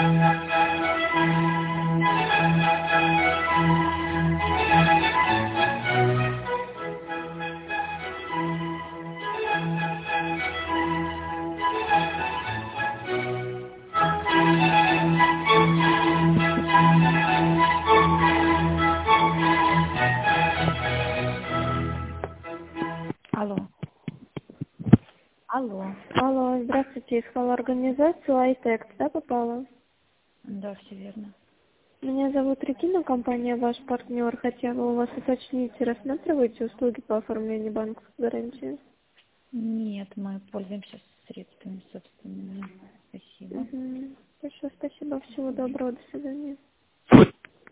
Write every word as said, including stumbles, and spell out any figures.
Алло. Алло. Алло, здравствуйте, искала организацию iText, да, попала? Да, все верно. Меня зовут Регина, компания «Ваш партнер». Хотела у вас уточнить, рассматриваете услуги по оформлению банковской гарантии? Нет, мы пользуемся средствами собственными. Спасибо. Угу. Хорошо, спасибо, всего доброго, до свидания.